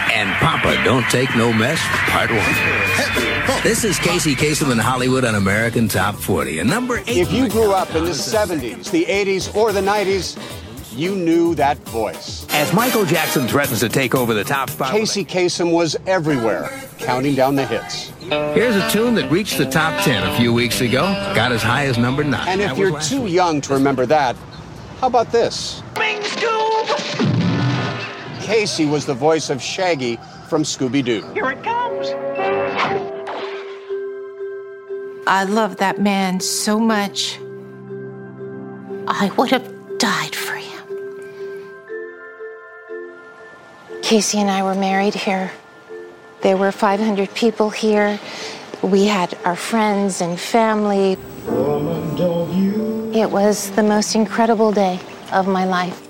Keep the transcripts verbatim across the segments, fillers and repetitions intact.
and Papa Don't Take No Mess, Part one. This is Casey Kasem in Hollywood on American Top forty. And number eight. If you grew up in the seventies, the eighties, or the nineties, you knew that voice. As Michael Jackson threatens to take over the top spot. Casey Kasem was everywhere, counting down the hits. Here's a tune that reached the top ten a few weeks ago, got as high as number nine. And if you're too young to remember that, how about this? Casey was the voice of Shaggy from Scooby-Doo. Here it comes. I love that man so much. I would have died for him. Casey and I were married here. There were five hundred people here. We had our friends and family. Woman, don't you? It was the most incredible day of my life.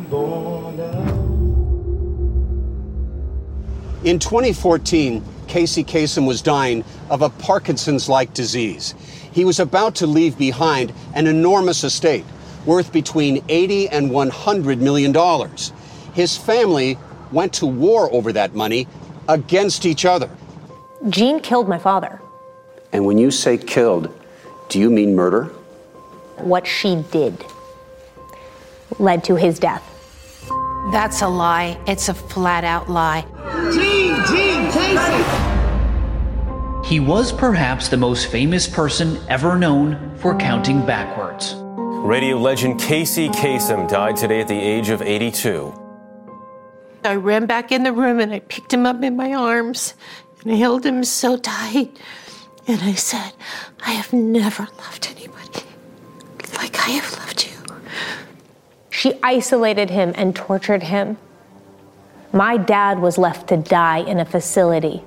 In twenty fourteen, Casey Kasem was dying of a Parkinson's-like disease. He was about to leave behind an enormous estate worth between eighty and one hundred million dollars. His family went to war over that money against each other. Jean killed my father. And when you say killed, do you mean murder? What she did led to his death. That's a lie. It's a flat-out lie. Jean, Jean, Casey. He was perhaps the most famous person ever known for counting backwards. Radio legend Casey Kasem died today at the age of eighty-two. I ran back in the room and I picked him up in my arms and I held him so tight. And I said, I have never loved anybody like I have loved you. She isolated him and tortured him. My dad was left to die in a facility.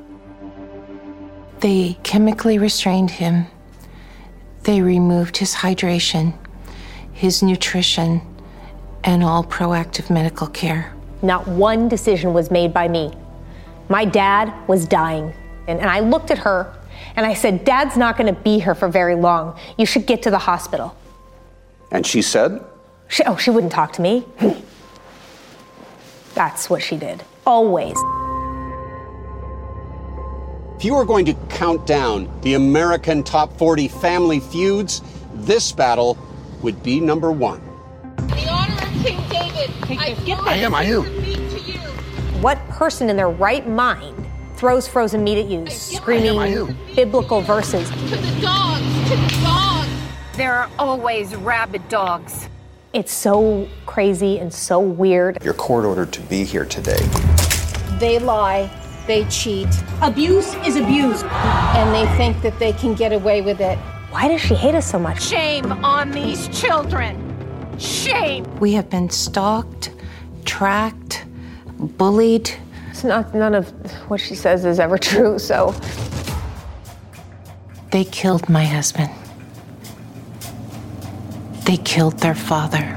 They chemically restrained him. They removed his hydration, his nutrition, and all proactive medical care. Not one decision was made by me. My dad was dying. And, and I looked at her and I said, Dad's not gonna be here for very long. You should get to the hospital. And she said? She, oh, she wouldn't talk to me. That's what she did, always. If you were going to count down the American Top forty family feuds, this battle would be number one. The honor of King David. I, I am, I am. What person in their right mind throws frozen meat at you, screaming biblical verses? To the dogs, to the dogs. There are always rabid dogs. It's so crazy and so weird. You're court ordered to be here today. They lie, they cheat. Abuse is abuse. And they think that they can get away with it. Why does she hate us so much? Shame on these children. Shame. We have been stalked, tracked, bullied. It's not, none of what she says is ever true, so. They killed my husband. They killed their father.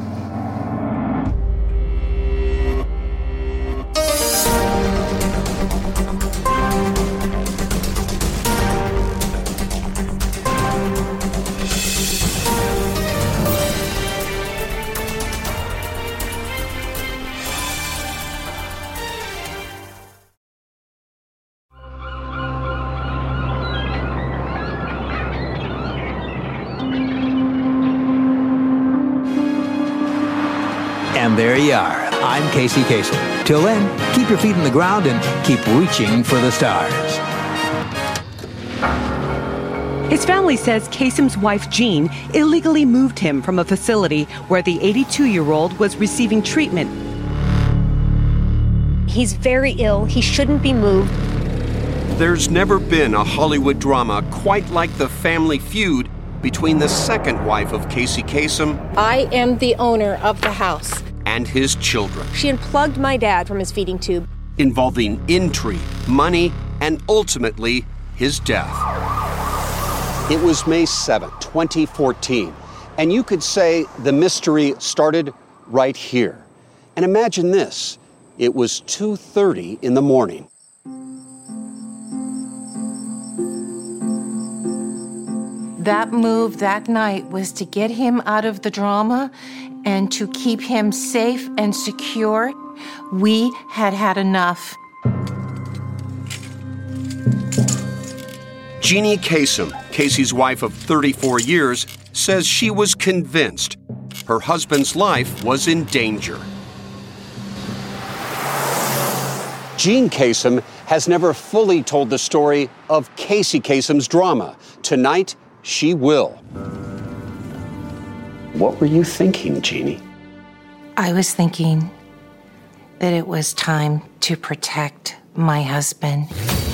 And there you are. I'm Casey Kasem. Till then, keep your feet on the ground and keep reaching for the stars. His family says Kasem's wife, Jean, illegally moved him from a facility where the eighty-two-year-old was receiving treatment. He's very ill. He shouldn't be moved. There's never been a Hollywood drama quite like the family feud between the second wife of Casey Kasem I am the owner of the house. and his children, She unplugged my dad from his feeding tube. involving intrigue, money, and ultimately his death. It was May seventh, twenty fourteen, and you could say the mystery started right here. And imagine this, it was two thirty in the morning. That move that night was to get him out of the drama and to keep him safe and secure. We had had enough. Jeannie Kasem, Casey's wife of thirty-four years, says she was convinced her husband's life was in danger. Jean Kasem has never fully told the story of Casey Kasem's drama. Tonight, she will. What were you thinking, Jeannie? I was thinking that it was time to protect my husband.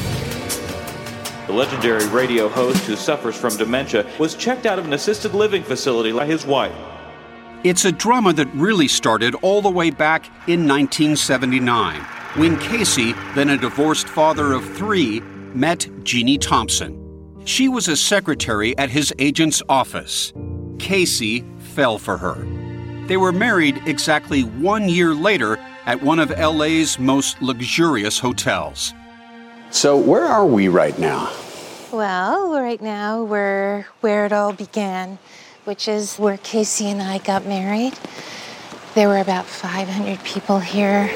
The legendary radio host who suffers from dementia was checked out of an assisted living facility by his wife. It's a drama that really started all the way back in nineteen seventy-nine, when Casey, then a divorced father of three, met Jeannie Thompson. She was a secretary at his agent's office. Casey fell for her. They were married exactly one year later at one of L A's most luxurious hotels. So where are we right now? Well, right now we're where it all began, which is where Casey and I got married. There were about five hundred people here.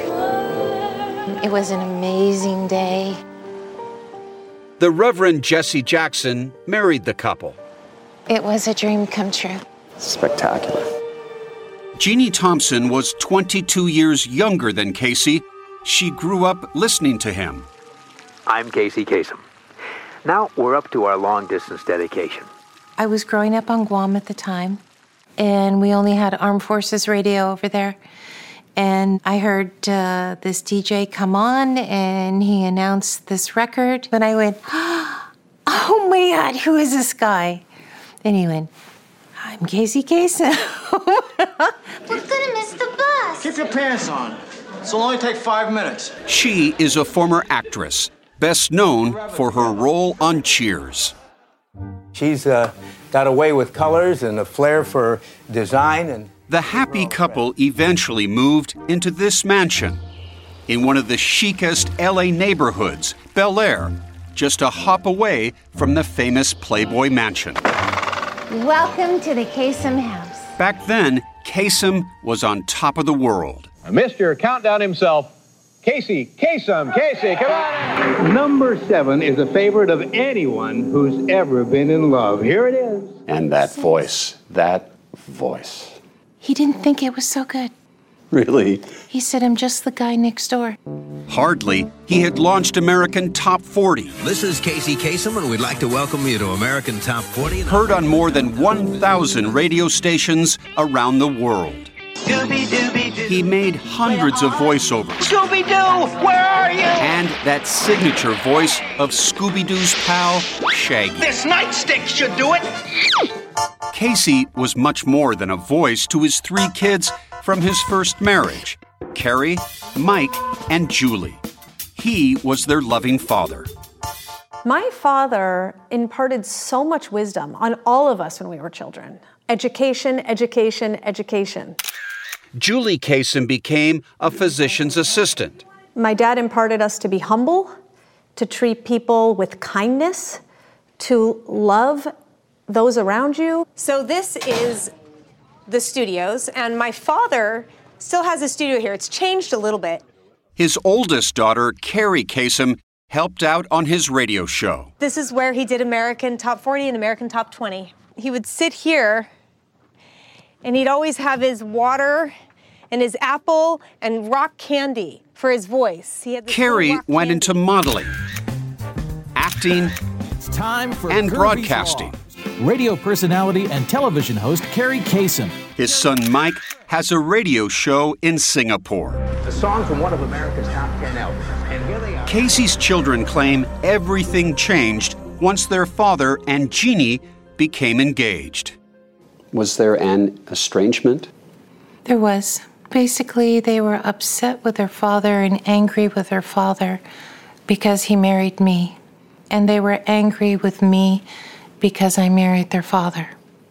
It was an amazing day. The Reverend Jesse Jackson married the couple. It was a dream come true. Spectacular. Jeannie Thompson was twenty-two years younger than Casey. She grew up listening to him. I'm Casey Kasem. Now we're up to our long-distance dedication. I was growing up on Guam at the time, and we only had Armed Forces radio over there. And I heard uh, this D J come on, and he announced this record. And I went, oh my God, who is this guy? Then he went, I'm Casey Kasem. We're gonna miss the bus. Keep your pants on. This'll only take five minutes. She is a former actress, best known for her role on Cheers. She's uh, got a way with colors and a flair for design. And the happy couple eventually moved into this mansion in one of the chicest L A neighborhoods, Bel Air, just a hop away from the famous Playboy Mansion. Welcome to the Kasem house. Back then, Kasem was on top of the world. Mister Countdown himself, Casey Kasem. Casey, come on. Number seven is a favorite of anyone who's ever been in love. Here it is. And that voice, that voice. He didn't think it was so good. Really? He said, I'm just the guy next door. Hardly. He had launched American Top forty. This is Casey Kasem, and we'd like to welcome you to American Top forty. Heard on more than one thousand radio stations around the world. He made hundreds of voiceovers. Scooby-Doo, where are you? And that signature voice of Scooby-Doo's pal, Shaggy. This nightstick should do it. Casey was much more than a voice to his three kids from his first marriage, Carrie, Mike, and Julie. He was their loving father. My father imparted so much wisdom on all of us when we were children. Education, education, education. Julie Kasem became a physician's assistant. My dad imparted us to be humble, to treat people with kindness, to love those around you. So this is the studios, and my father still has a studio here. It's changed a little bit. His oldest daughter, Carrie Kasem, helped out on his radio show. This is where he did American Top forty and American Top twenty. He would sit here, and he'd always have his water and his apple and rock candy for his voice. He had this Carrie rock went candy. into modeling, acting, it's time for and Kirby's broadcasting. Law. Radio personality and television host Carrie Kasem. His son Mike has a radio show in Singapore. A song from one of America's top ten albums. And here they are. Casey's children claim everything changed once their father and Jeannie became engaged. Was there an estrangement? There was. Basically, they were upset with their father and angry with their father because he married me. And they were angry with me because I married their father.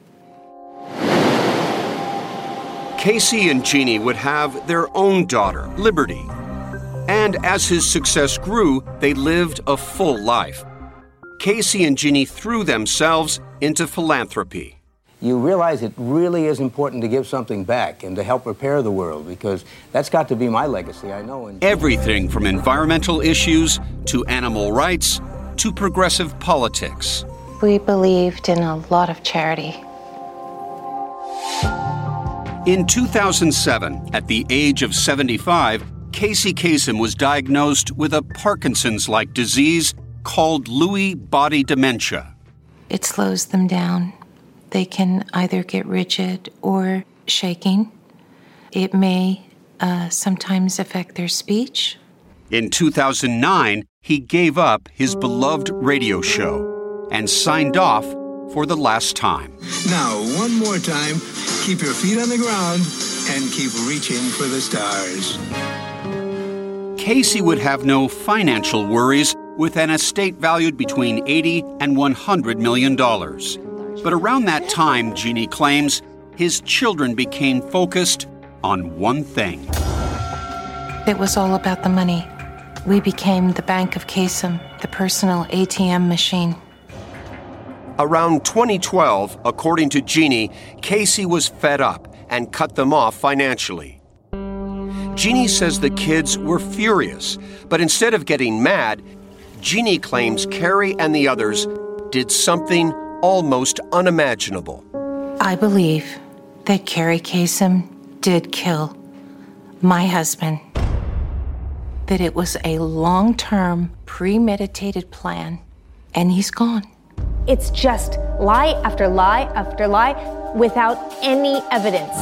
Casey and Jeannie would have their own daughter, Liberty. And as his success grew, they lived a full life. Casey and Jeannie threw themselves into philanthropy. you realize it really is important to give something back and to help repair the world, because that's got to be my legacy, I know. And everything from environmental issues to animal rights to progressive politics. We believed in a lot of charity. In two thousand seven, at the age of seventy-five, Casey Kasem was diagnosed with a Parkinson's-like disease called Lewy body dementia. It slows them down. They can either get rigid or shaking. It may uh, sometimes affect their speech. In two thousand nine, he gave up his beloved radio show and signed off for the last time. Now, one more time, keep your feet on the ground and keep reaching for the stars. Casey would have no financial worries with an estate valued between eighty and one hundred million dollars. But around that time, Jeannie claims, his children became focused on one thing. It was all about the money. We became the Bank of Kasem, the personal A T M machine. Around twenty twelve, according to Jeannie, Casey was fed up and cut them off financially. Jeannie says the kids were furious, but instead of getting mad, Jeannie claims Carrie and the others did something almost unimaginable. I believe that Carrie Kasem did kill my husband. That it was a long-term, premeditated plan, and he's gone. It's just lie after lie after lie without any evidence.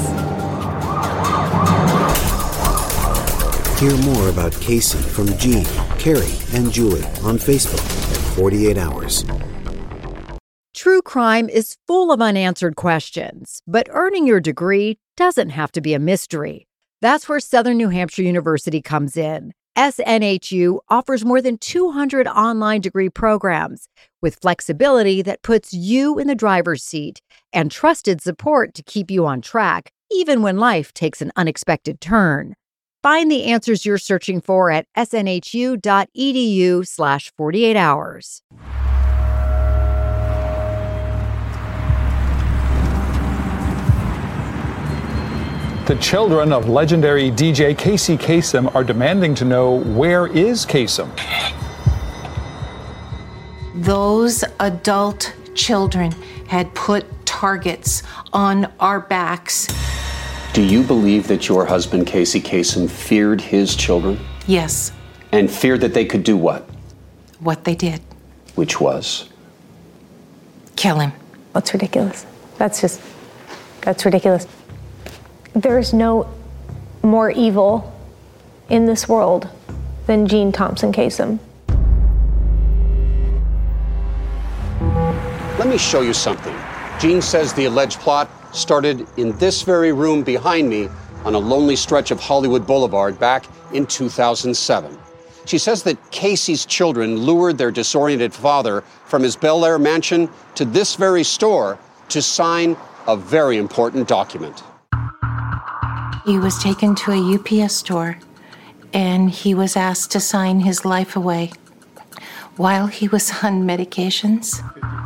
Hear more about Casey from Jean, Carrie, and Julie on Facebook at forty-eight hours. True crime is full of unanswered questions, but earning your degree doesn't have to be a mystery. That's where Southern New Hampshire University comes in. S N H U offers more than two hundred online degree programs with flexibility that puts you in the driver's seat and trusted support to keep you on track, even when life takes an unexpected turn. Find the answers you're searching for at snhu.edu slash 48 hours. The children of legendary D J Casey Kasem are demanding to know, where is Kasem? Those adult children had put targets on our backs. Do you believe that your husband, Casey Kasem, feared his children? Yes. And feared that they could do what? What they did. Which was? Kill him. That's ridiculous. That's just, that's ridiculous. There's no more evil in this world than Jean Thompson Kasem. Let me show you something. Jean says the alleged plot started in this very room behind me on a lonely stretch of Hollywood Boulevard back in two thousand seven. She says that Casey's children lured their disoriented father from his Bel Air mansion to this very store to sign a very important document. He was taken to a U P S store, and he was asked to sign his life away while he was on medications.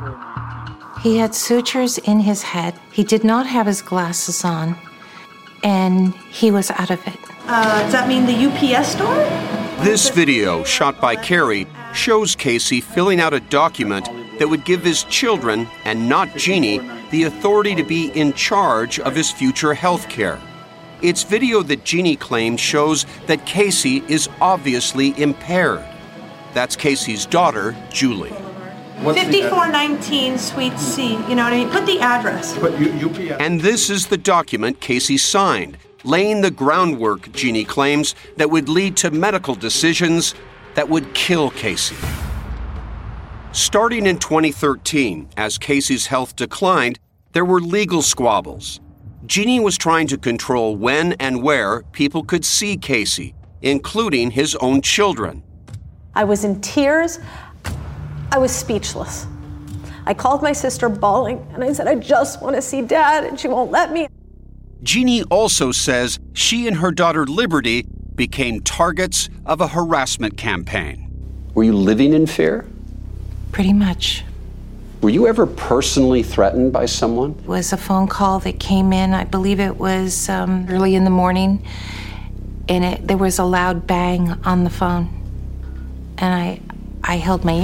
He had sutures in his head. He did not have his glasses on, and he was out of it. Uh, does that mean the U P S store? This video, shot by Carrie, shows Casey filling out a document that would give his children, and not Jeannie, the authority to be in charge of his future health care. It's video that Jeannie claims shows that Casey is obviously impaired. That's Casey's daughter, Julie. fifty-four nineteen Suite C, you know what I mean? Put the address. But U P S. And this is the document Casey signed, laying the groundwork, Jeannie claims, that would lead to medical decisions that would kill Casey. Starting in twenty thirteen, as Casey's health declined, there were legal squabbles. Jeannie was trying to control when and where people could see Casey, including his own children. I was in tears. I was speechless. I called my sister bawling, and I said, I just want to see Dad, and she won't let me. Jeannie also says she and her daughter Liberty became targets of a harassment campaign. Were you living in fear? Pretty much. Were you ever personally threatened by someone? It was a phone call that came in, I believe it was um, early in the morning, and it, there was a loud bang on the phone. And I, I held my ear. I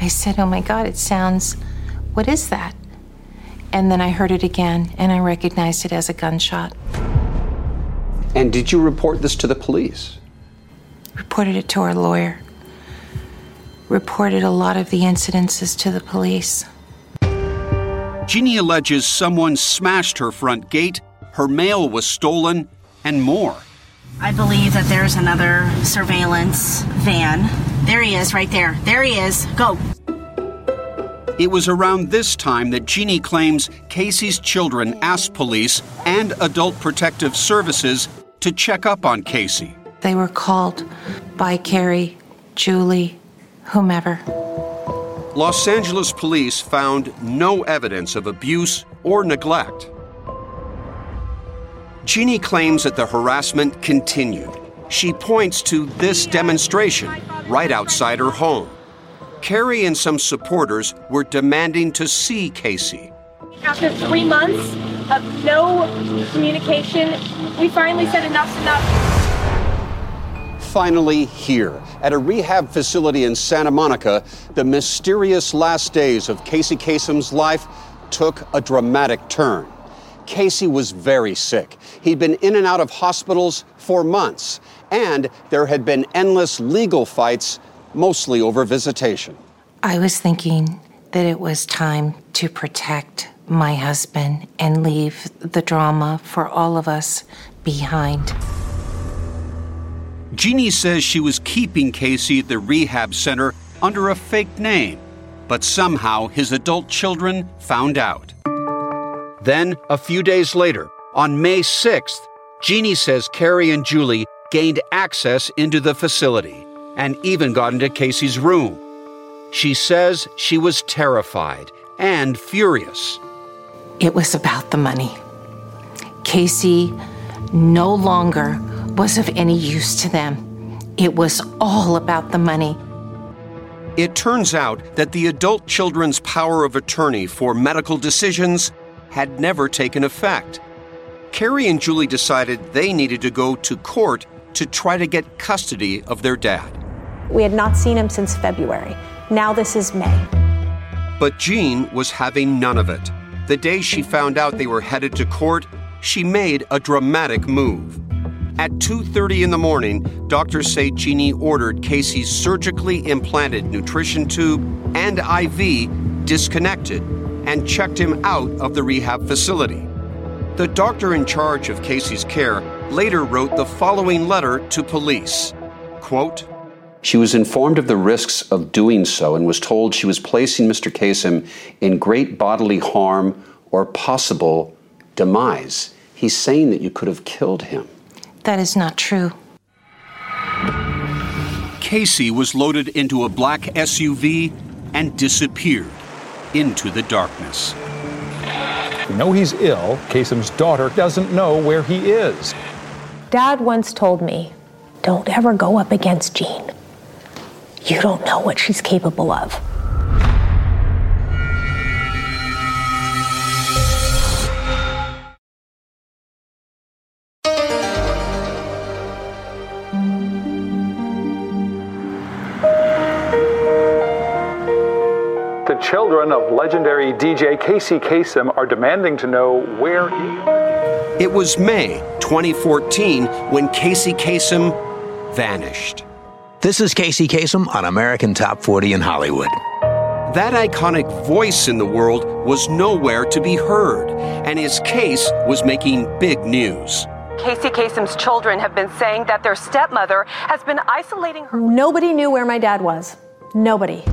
I said, oh my God, it sounds, what is that? And then I heard it again, and I recognized it as a gunshot. And did you report this to the police? Reported it to our lawyer. Reported a lot of the incidences to the police. Jeannie alleges someone smashed her front gate, her mail was stolen, and more. I believe that there's another surveillance van. There he is, right there. There he is. Go. It was around this time that Jeannie claims Casey's children asked police and Adult Protective Services to check up on Casey. They were called by Carrie, Julie, whomever. Los Angeles police found no evidence of abuse or neglect. Jeannie claims that the harassment continued. She points to this demonstration right outside her home. Carrie and some supporters were demanding to see Casey. After three months of no communication, we finally said enough's enough. Finally here, at a rehab facility in Santa Monica, the mysterious last days of Casey Kasem's life took a dramatic turn. Casey was very sick. He'd been in and out of hospitals for months, and there had been endless legal fights, mostly over visitation. I was thinking that it was time to protect my husband and leave the drama for all of us behind. Jeannie says she was keeping Casey at the rehab center under a fake name, but somehow his adult children found out. Then, a few days later, on May sixth, Jeannie says Carrie and Julie gained access into the facility and even got into Casey's room. She says she was terrified and furious. It was about the money. Casey no longer was of any use to them. It was all about the money. It turns out that the adult children's power of attorney for medical decisions had never taken effect. Carrie and Julie decided they needed to go to court to try to get custody of their dad. We had not seen him since February. Now this is May. But Jean was having none of it. The day she found out they were headed to court, she made a dramatic move. At two thirty in the morning, doctors say Jeannie ordered Casey's surgically implanted nutrition tube and I V disconnected and checked him out of the rehab facility. The doctor in charge of Casey's care later wrote the following letter to police, quote, "She was informed of the risks of doing so and was told she was placing Mister Kasem in great bodily harm or possible demise. He's saying that you could have killed him." That is not true. Casey was loaded into a black S U V and disappeared into the darkness. We know he's ill. Kasem's daughter doesn't know where he is. Dad once told me, don't ever go up against Jean. You don't know what she's capable of. The children of legendary D J Casey Kasem are demanding to know where he... It was May twenty fourteen when Casey Kasem vanished. This is Casey Kasem on American Top forty in Hollywood. That iconic voice in the world was nowhere to be heard, and his case was making big news. Casey Kasem's children have been saying that their stepmother has been isolating her. Nobody knew where my dad was. Nobody.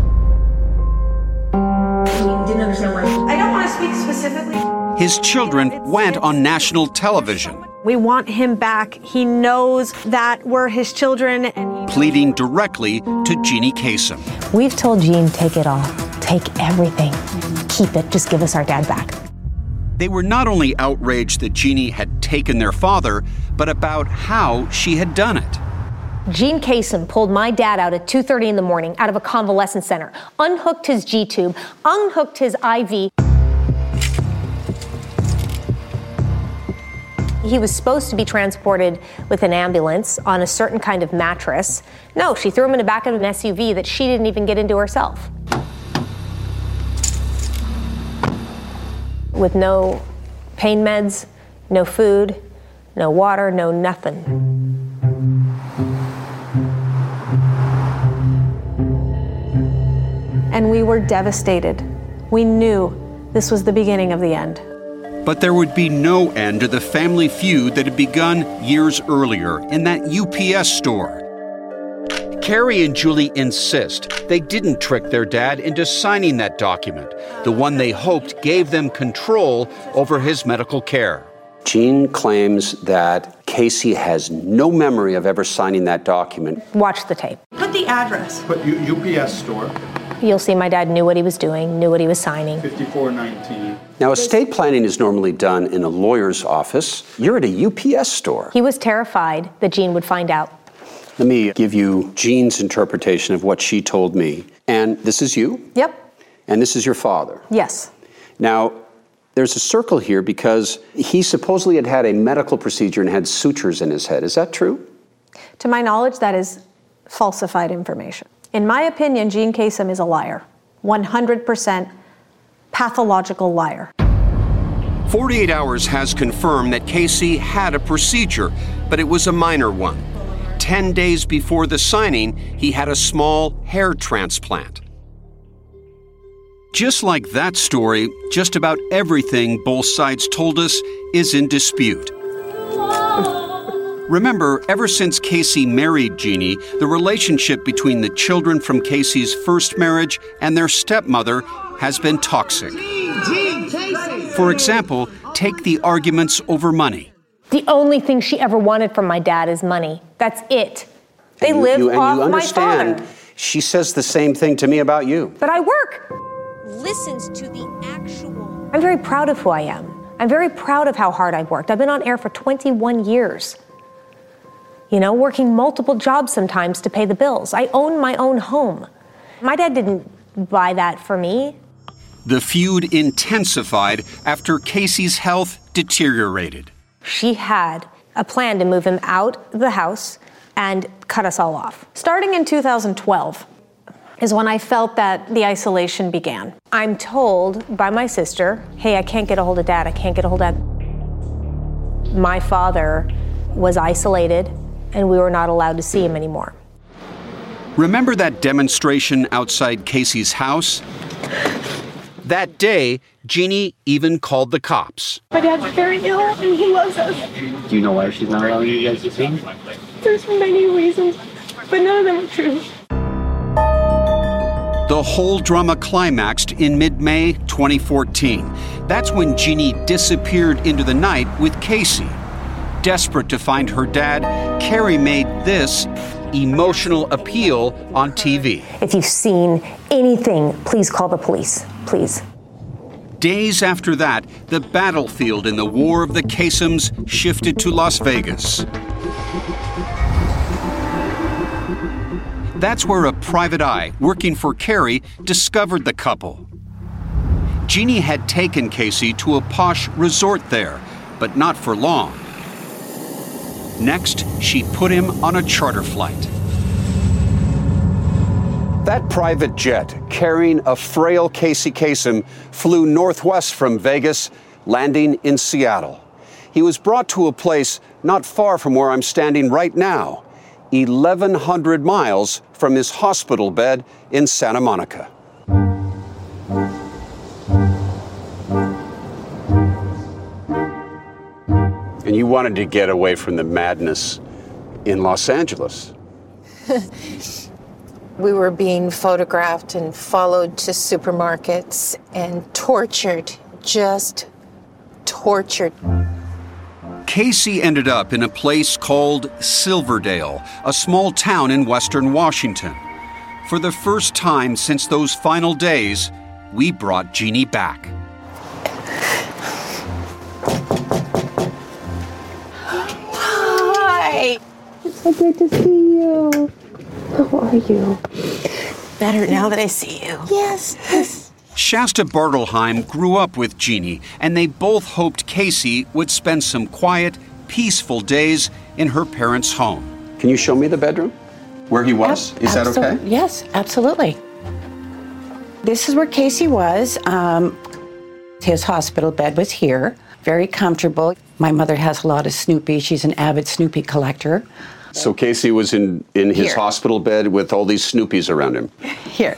Didn't understand where. I don't want to speak specifically. His children went on national television. We want him back. He knows that we're his children. And he pleading directly to Jeannie Kasem. We've told Jean, take it all. Take everything. Keep it. Just give us our dad back. They were not only outraged that Jeannie had taken their father, but about how she had done it. Jean Kasem pulled my dad out at two thirty in the morning out of a convalescent center, unhooked his G-tube, unhooked his I V. He was supposed to be transported with an ambulance on a certain kind of mattress. No, she threw him in the back of an S U V that she didn't even get into herself. with no pain meds, no food, no water, no nothing. And we were devastated. We knew this was the beginning of the end. But there would be no end to the family feud that had begun years earlier in that U P S store. Carrie and Julie insist they didn't trick their dad into signing that document, the one they hoped gave them control over his medical care. Gene claims that Casey has no memory of ever signing that document. Watch the tape. Put the address. Put U- UPS store. You'll see my dad knew what he was doing, knew what he was signing. fifty-four nineteen. Now, estate planning is normally done in a lawyer's office. You're at a U P S store. He was terrified that Gene would find out. Let me give you Jean's interpretation of what she told me. And this is you? Yep. And this is your father? Yes. Now, there's a circle here because he supposedly had had a medical procedure and had sutures in his head. Is that true? To my knowledge, that is falsified information. In my opinion, Gene Kasem is a liar. one hundred percent pathological liar. forty-eight hours has confirmed that Casey had a procedure, but it was a minor one. Ten days before the signing, he had a small hair transplant. Just like that story, just about everything both sides told us is in dispute. Remember, ever since Casey married Jeannie, the relationship between the children from Casey's first marriage and their stepmother has been toxic. For example, take the arguments over money. The only thing she ever wanted from my dad is money. That's it. They And you- live you, and off you my understand, father. she says the same thing to me about you. But I work. Listens to the actual. I'm very proud of who I am. I'm very proud of how hard I've worked. I've been on air for twenty-one years. You know, working multiple jobs sometimes to pay the bills. I own my own home. My dad didn't buy that for me. The feud intensified after Casey's health deteriorated. She had a plan to move him out of the house and cut us all off. Starting in two thousand twelve is when I felt that the isolation began. I'm told by my sister, hey, I can't get a hold of dad, I can't get a hold of dad. My father was isolated and we were not allowed to see him anymore. Remember that demonstration outside Casey's house? That day, Jeannie even called the cops. My dad's very ill and he loves us. Do you know why she's not allowing you guys to see him? There's many reasons, but none of them are true. The whole drama climaxed in mid-May twenty fourteen. That's when Jeannie disappeared into the night with Casey. Desperate to find her dad, Carrie made this emotional appeal on T V. If you've seen anything, please call the police, please. Days after that, the battlefield in the War of the Kasems shifted to Las Vegas. That's where a private eye working for Carrie discovered the couple. Jeannie had taken Casey to a posh resort there, but not for long. Next, she put him on a charter flight. That private jet carrying a frail Casey Kasem flew northwest from Vegas, landing in Seattle. He was brought to a place not far from where I'm standing right now, eleven hundred miles from his hospital bed in Santa Monica. And you wanted to get away from the madness in Los Angeles. We were being photographed and followed to supermarkets and tortured, just tortured. Casey ended up in a place called Silverdale, a small town in western Washington. For the first time since those final days, we brought Jeannie back. Hi. It's so good to see you. How are you? Better now that I see you. Yes. Yes. Shasta Bartelheim grew up with Jeannie, and they both hoped Casey would spend some quiet, peaceful days in her parents' home. Can you show me the bedroom where he was? Ab- Is that absol- okay? Yes, absolutely. This is where Casey was. Um, His hospital bed was here, very comfortable. My mother has a lot of Snoopy. She's an avid Snoopy collector. So Casey was in, in his Here. hospital bed with all these Snoopies around him. Here.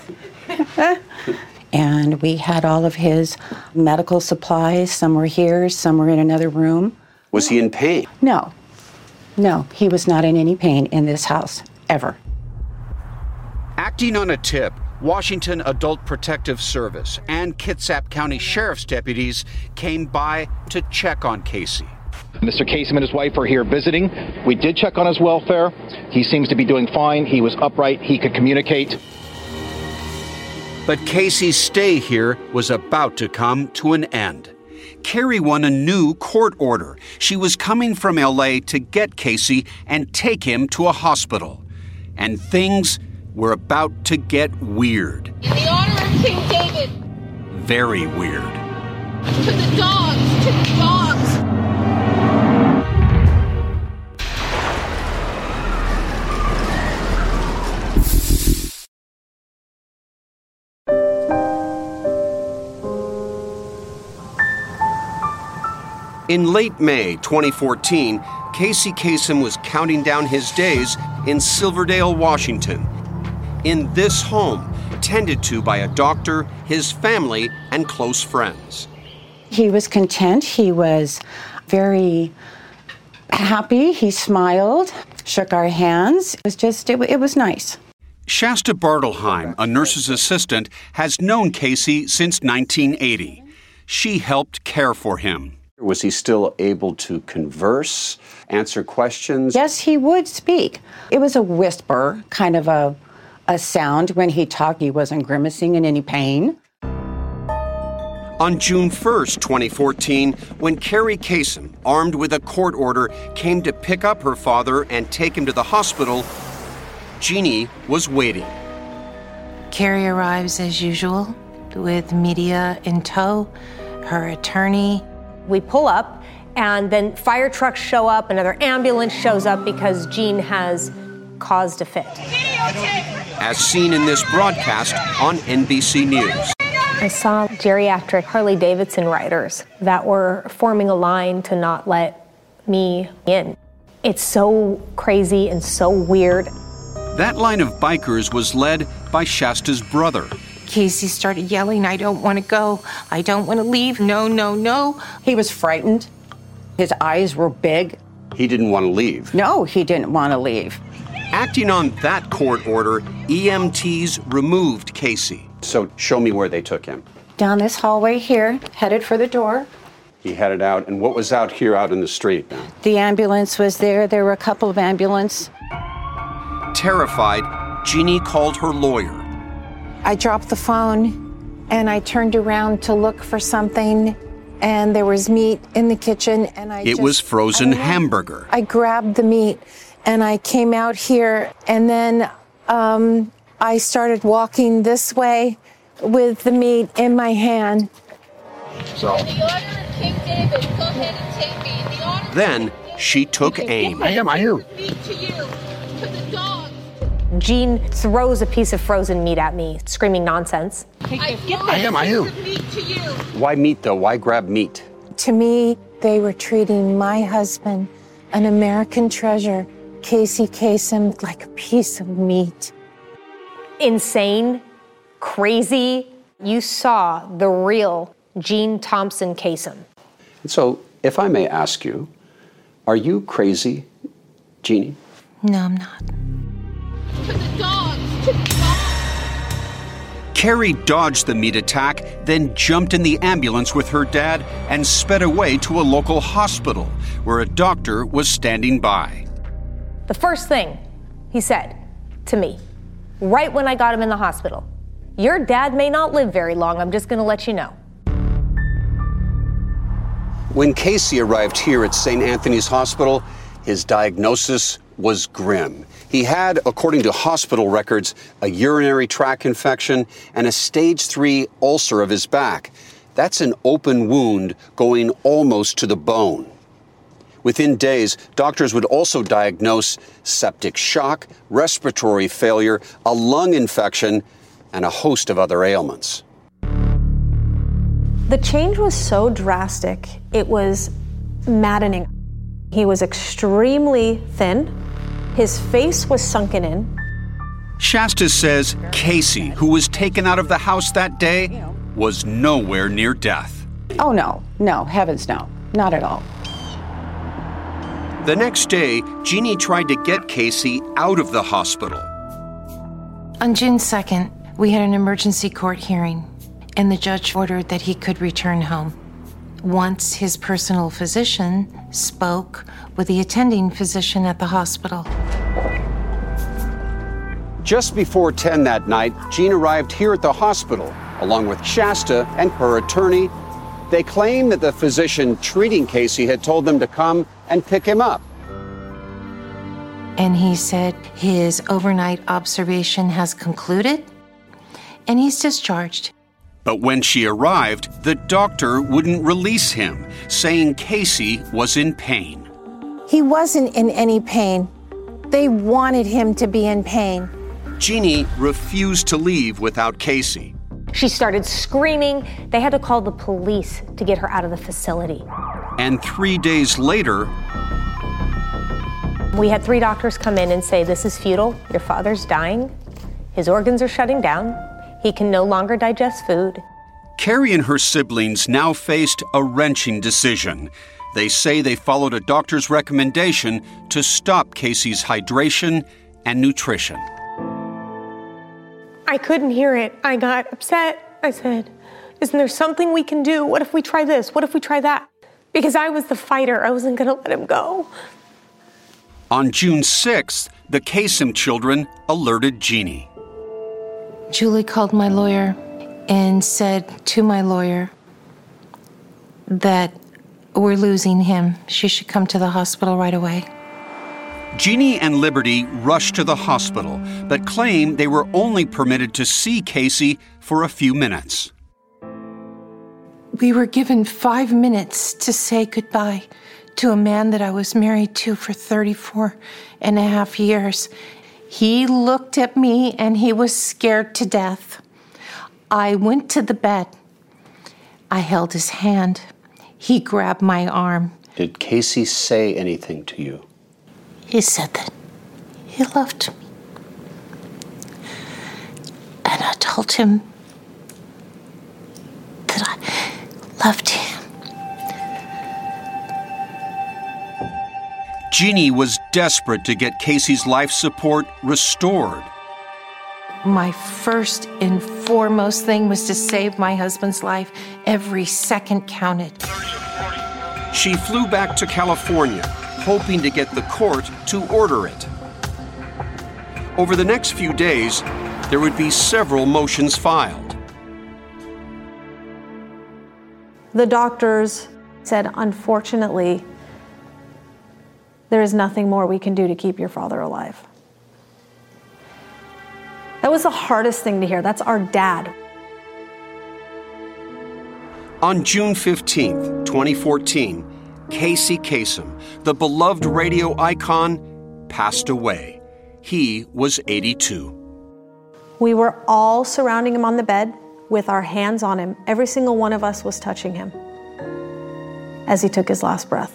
And we had all of his medical supplies. Some were here, some were in another room. Was he in pain? No. No, he was not in any pain in this house, ever. Acting on a tip, Washington Adult Protective Service and Kitsap County Sheriff's deputies came by to check on Casey. Mister Kasem and his wife are here visiting. We did check on his welfare. He seems to be doing fine. He was upright. He could communicate. But Casey's stay here was about to come to an end. Carrie won a new court order. She was coming from L A to get Casey and take him to a hospital. And things were about to get weird. In the honor of King David. Very weird. To the dogs, to the dogs. In late May twenty fourteen, Casey Kasem was counting down his days in Silverdale, Washington. In this home, tended to by a doctor, his family, and close friends. He was content. He was very happy. He smiled, shook our hands. It was just, it, it was nice. Shasta Bartelheim, a nurse's assistant, has known Casey since nineteen eighty. She helped care for him. Was he still able to converse, answer questions? Yes, he would speak. It was a whisper, kind of a, a sound. When he talked, he wasn't grimacing in any pain. On June first, twenty fourteen, when Carrie Kasem, armed with a court order, came to pick up her father and take him to the hospital, Jeannie was waiting. Carrie arrives as usual with media in tow, her attorney. We pull up, and then fire trucks show up, another ambulance shows up because Jean has caused a fit. As seen in this broadcast on N B C News. I saw geriatric Harley-Davidson riders that were forming a line to not let me in. It's so crazy and so weird. That line of bikers was led by Shasta's brother. Casey started yelling, "I don't want to go. I don't want to leave. No, no, no." He was frightened. His eyes were big. He didn't want to leave. No, he didn't want to leave. Acting on that court order, E M Ts removed Casey. So show me where they took him. Down this hallway here, headed for the door. He headed out, and what was out here out in the street? The ambulance was there. There were a couple of ambulances. Terrified, Jeannie called her lawyer. I dropped the phone and I turned around to look for something, and there was meat in the kitchen, and I It just, was frozen I hamburger. I grabbed the meat and I came out here, and then um, I started walking this way with the meat in my hand. So. In the honor of King David, go ahead and take me. In the honor of Then she took aim. I am, I am. meat to you, to the dogs. Jean throws a piece of frozen meat at me, screaming nonsense. I, I am, I am. meat to you. Why meat, though? Why grab meat? To me, they were treating my husband, an American treasure, Casey Kasem, like a piece of meat. Insane, crazy. You saw the real Jean Thompson Kasem. So, if I may ask you, are you crazy, Jeannie? No, I'm not. To the dogs, to the dogs. Carrie dodged the meat attack, then jumped in the ambulance with her dad and sped away to a local hospital where a doctor was standing by. The first thing he said to me, right when I got him in the hospital, "Your dad may not live very long, I'm just gonna let you know." When Casey arrived here at Saint Anthony's Hospital, his diagnosis was grim. He had, according to hospital records, a urinary tract infection and a stage three ulcer of his back. That's an open wound going almost to the bone. Within days, doctors would also diagnose septic shock, respiratory failure, a lung infection, and a host of other ailments. The change was so drastic, it was maddening. He was extremely thin. His face was sunken in. Shasta says Casey, who was taken out of the house that day, was nowhere near death. Oh, no, no, heavens no, not at all. The next day, Jeannie tried to get Casey out of the hospital. On June second, we had an emergency court hearing, and the judge ordered that he could return home. Once his personal physician spoke with the attending physician at the hospital. Just before ten that night, Jean arrived here at the hospital, along with Shasta and her attorney. They claim that the physician treating Casey had told them to come and pick him up. And he said his overnight observation has concluded, and he's discharged. But when she arrived, the doctor wouldn't release him, saying Casey was in pain. He wasn't in any pain. They wanted him to be in pain. Jeannie refused to leave without Casey. She started screaming. They had to call the police to get her out of the facility. And three days later, we had three doctors come in and say, this is futile. Your father's dying. His organs are shutting down. He can no longer digest food. Carrie and her siblings now faced a wrenching decision. They say they followed a doctor's recommendation to stop Casey's hydration and nutrition. I couldn't hear it. I got upset. I said, isn't there something we can do? What if we try this? What if we try that? Because I was the fighter. I wasn't going to let him go. On June sixth, the Kasem children alerted Jeannie. Julie called my lawyer and said to my lawyer that we're losing him. She should come to the hospital right away. Jeannie and Liberty rushed to the hospital, but claimed they were only permitted to see Casey for a few minutes. We were given five minutes to say goodbye to a man that I was married to for thirty-four and a half years. He looked at me and he was scared to death. I went to the bed. I held his hand. He grabbed my arm. Did Casey say anything to you? He said that he loved me. And I told him that I loved him. Jeannie was desperate to get Casey's life support restored. My first and foremost thing was to save my husband's life. Every second counted. She flew back to California, hoping to get the court to order it. Over the next few days, there would be several motions filed. The doctors said, unfortunately, there is nothing more we can do to keep your father alive. That was the hardest thing to hear. That's our dad. On June fifteenth, twenty fourteen, Casey Kasem, the beloved radio icon, passed away. He was eighty-two. We were all surrounding him on the bed with our hands on him. Every single one of us was touching him as he took his last breath.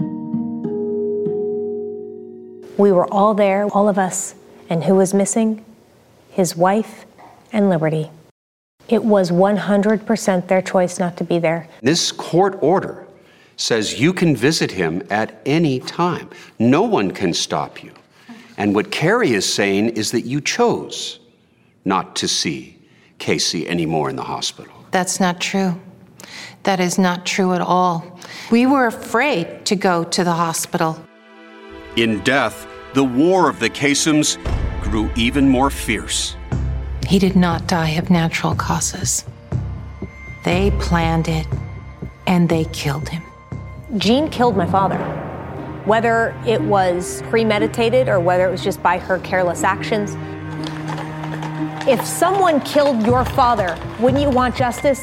We were all there, all of us, and who was missing? His wife and Liberty. It was one hundred percent their choice not to be there. This court order says you can visit him at any time. No one can stop you. And what Carrie is saying is that you chose not to see Casey anymore in the hospital. That's not true. That is not true at all. We were afraid to go to the hospital. In death, the war of the Kasems grew even more fierce. He did not die of natural causes. They planned it, and they killed him. Jean killed my father. Whether it was premeditated or whether it was just by her careless actions. If someone killed your father, wouldn't you want justice?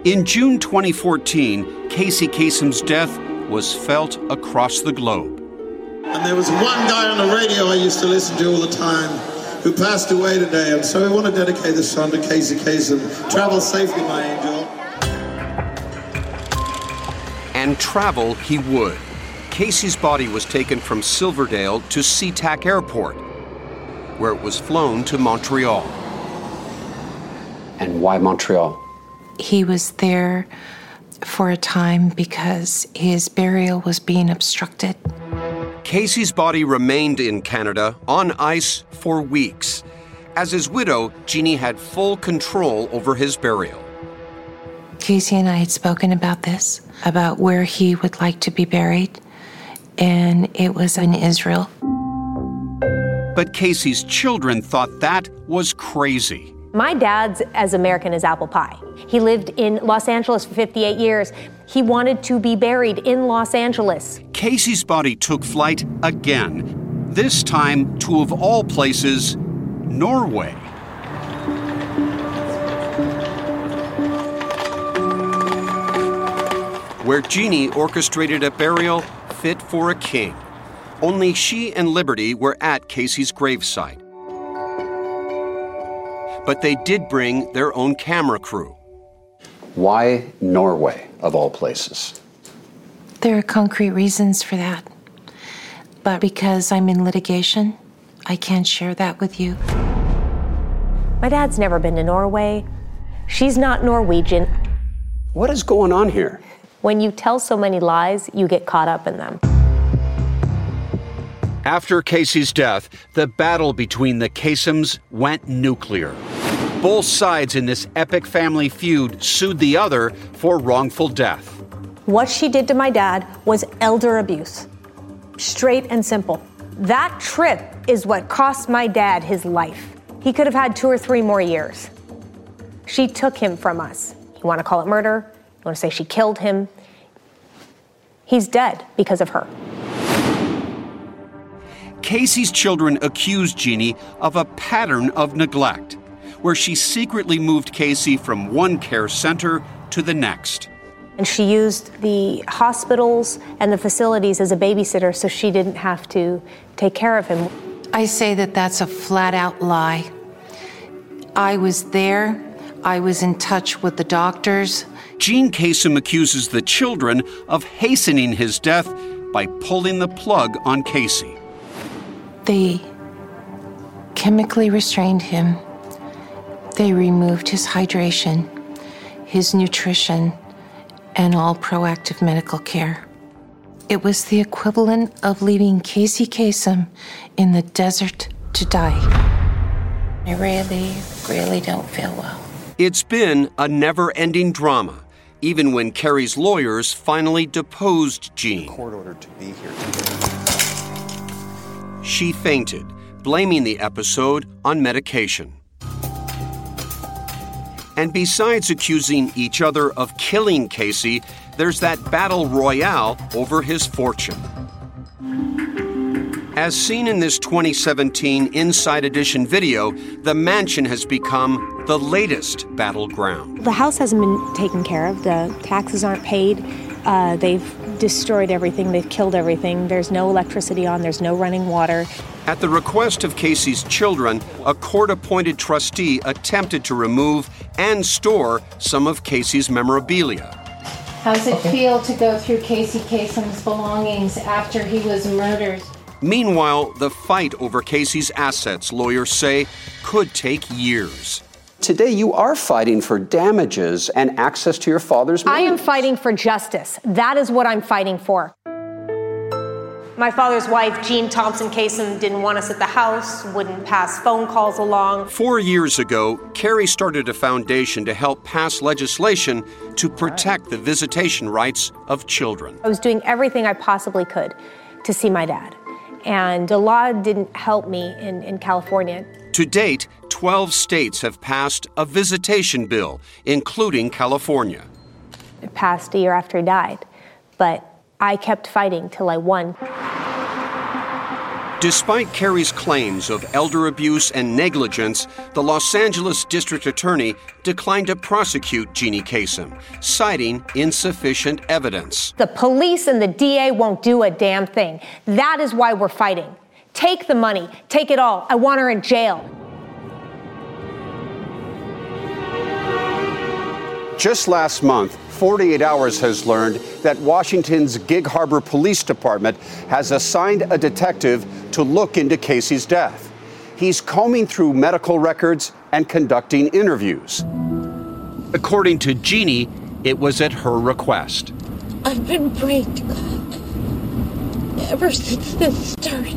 In June twenty fourteen, Casey Kasem's death was felt across the globe. And there was one guy on the radio I used to listen to all the time who passed away today, and so I want to dedicate this song to Casey Kasem. Travel safely, my angel. And travel he would. Casey's body was taken from Silverdale to SeaTac Airport, where it was flown to Montreal. And why Montreal? He was there for a time because his burial was being obstructed. Casey's body remained in Canada on ice for weeks. As his widow, Jeannie had full control over his burial. Casey and I had spoken about this, about where he would like to be buried, and it was in Israel. But Casey's children thought that was crazy. My dad's as American as apple pie. He lived in Los Angeles for fifty-eight years. He wanted to be buried in Los Angeles. Casey's body took flight again, this time to, of all places, Norway. Where Jeannie orchestrated a burial fit for a king. Only she and Liberty were at Casey's gravesite. But they did bring their own camera crew. Why Norway, of all places? There are concrete reasons for that. But because I'm in litigation, I can't share that with you. My dad's never been to Norway. She's not Norwegian. What is going on here? When you tell so many lies, you get caught up in them. After Casey's death, the battle between the Kasems went nuclear. Both sides in this epic family feud sued the other for wrongful death. What she did to my dad was elder abuse. Straight and simple. That trip is what cost my dad his life. He could have had two or three more years. She took him from us. You want to call it murder? You want to say she killed him? He's dead because of her. Casey's children accused Jeannie of a pattern of neglect, where she secretly moved Casey from one care center to the next. And she used the hospitals and the facilities as a babysitter so she didn't have to take care of him. I say that that's a flat-out lie. I was there. I was in touch with the doctors. Jean Kasem accuses the children of hastening his death by pulling the plug on Casey. They chemically restrained him. They removed his hydration, his nutrition, and all proactive medical care. It was the equivalent of leaving Casey Kasem in the desert to die. I really, really don't feel well. It's been a never-ending drama, even when Carrie's lawyers finally deposed Jean. Court ordered to be here today. She fainted, blaming the episode on medication. And besides accusing each other of killing Casey, there's that battle royale over his fortune. As seen in this twenty seventeen Inside Edition video, the mansion has become the latest battleground. The house hasn't been taken care of. The taxes aren't paid. Uh, they've destroyed everything. They've killed everything. There's no electricity on. There's no running water. At the request of Casey's children, a court-appointed trustee attempted to remove and store some of Casey's memorabilia. How's it feel to go through Casey Kasem's belongings after he was murdered? Meanwhile, the fight over Casey's assets, lawyers say, could take years. Today, you are fighting for damages and access to your father's money. I am fighting for justice. That is what I'm fighting for. My father's wife, Jean Thompson Kasem, didn't want us at the house, wouldn't pass phone calls along. Four years ago, Carrie started a foundation to help pass legislation to protect the visitation rights of children. I was doing everything I possibly could to see my dad. And the law didn't help me in, in California. To date, twelve states have passed a visitation bill, including California. It passed a year after he died, but I kept fighting till I won. Despite Carey's claims of elder abuse and negligence, the Los Angeles District Attorney declined to prosecute Jeannie Kasem, citing insufficient evidence. The police and the D A won't do a damn thing. That is why we're fighting. Take the money. Take it all. I want her in jail. Just last month, forty-eight hours has learned that Washington's Gig Harbor Police Department has assigned a detective to look into Casey's death. He's combing through medical records and conducting interviews. According to Jeannie, it was at her request. I've been praying to God ever since this started.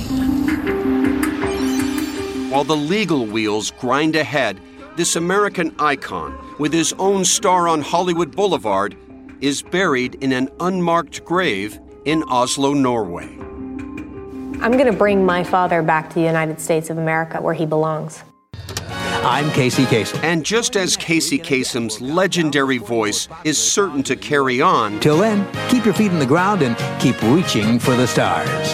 While the legal wheels grind ahead, this American icon, with his own star on Hollywood Boulevard, is buried in an unmarked grave in Oslo, Norway. I'm going to bring my father back to the United States of America, where he belongs. I'm Casey Kasem. And just as Casey Kasem's legendary voice is certain to carry on, till then, keep your feet on the ground and keep reaching for the stars.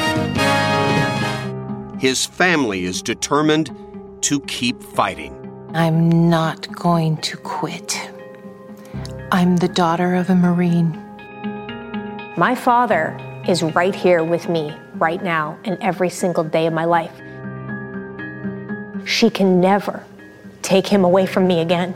His family is determined to keep fighting. I'm not going to quit. I'm the daughter of a Marine. My father is right here with me right now and every single day of my life. She can never take him away from me again.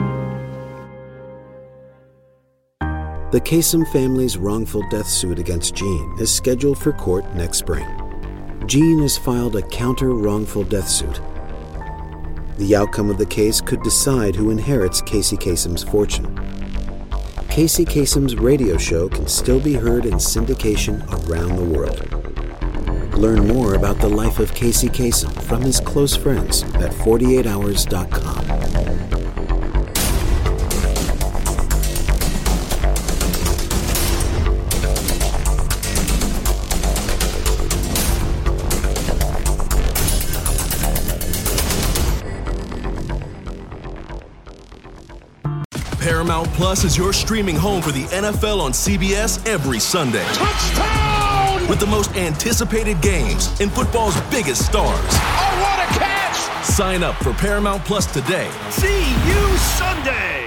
The Kasem family's wrongful death suit against Jean is scheduled for court next spring. Jean has filed a counter wrongful death suit. The outcome of the case could decide who inherits Casey Kasem's fortune. Casey Kasem's radio show can still be heard in syndication around the world. Learn more about the life of Casey Kasem from his close friends at forty-eight hours dot com. Paramount Plus is your streaming home for the N F L on C B S every Sunday. Touchdown! With the most anticipated games and football's biggest stars. Oh, what a catch! Sign up for Paramount Plus today. See you Sunday!